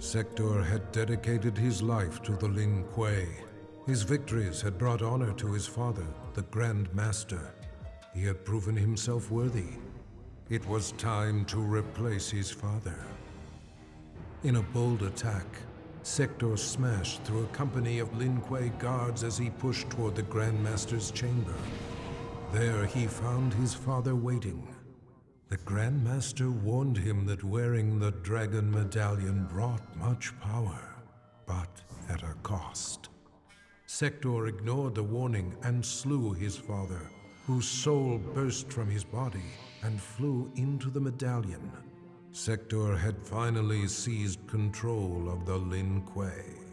Sector had dedicated his life to the Lin Kuei. His victories had brought honor to his father, the Grand Master. He had proven himself worthy. It was time to replace his father. In a bold attack, Sector smashed through a company of Lin Kuei guards as he pushed toward the Grand Master's chamber. There he found his father waiting. The Grand Master warned him that wearing the Dragon Medallion brought much power, but at a cost. Sector ignored the warning and slew his father, whose soul burst from his body and flew into the medallion. Sector had finally seized control of the Lin Kuei.